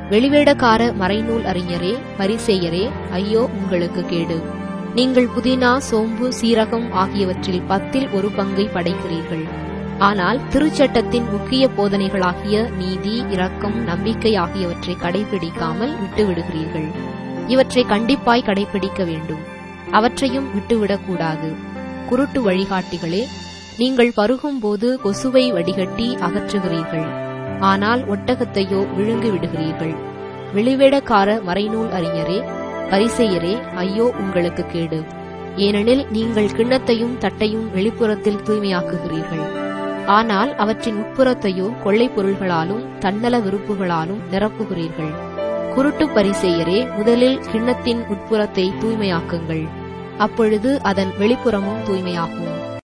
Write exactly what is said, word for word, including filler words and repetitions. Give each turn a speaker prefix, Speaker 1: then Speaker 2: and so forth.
Speaker 1: வெளிவேடக்கார மறைநூல் அறிஞரே, பரிசேயரே, ஐயோ உங்களுக்கு கேடு! நீங்கள் புதினா, சோம்பு, சீரகம் ஆகியவற்றில் பத்தில் ஒரு பங்கை படைக்கிறீர்கள். ஆனால் திருச்சட்டத்தின் முக்கிய போதனைகளாகிய நீதி, இரக்கம், நம்பிக்கை ஆகியவற்றை கடைபிடிக்காமல் விட்டுவிடுகிறீர்கள். இவற்றை கண்டிப்பாய் கடைபிடிக்க வேண்டும். அவற்றையும் விட்டுவிடக்கூடாது. குருட்டு வழிகாட்டிகளே, நீங்கள் பருகும்போது கொசுவை வடிகட்டி அகற்றுகிறீர்கள். ஆனால் ஒட்டகத்தையோ விழுங்கி விடுகிறீர்கள். வெளிவேடக்கார மறைநூல் அறிஞரே, பரிசேயரே, ஐயோ உங்களுக்கு கேடு! ஏனெனில் நீங்கள் கிண்ணத்தையும் தட்டையும் வெளிப்புறத்தில் தூய்மையாக்குகிறீர்கள். ஆனால் அவற்றின் உட்புறத்தையோ கொள்ளைப் பொருள்களாலும் தன்னல விருப்புகளாலும் நிரப்புகிறீர்கள். குருட்டு பரிசேயரே, முதலில் கிண்ணத்தின் உட்புறத்தை தூய்மையாக்குங்கள். அப்பொழுது அதன் வெளிப்புறமும் தூய்மையாகும்.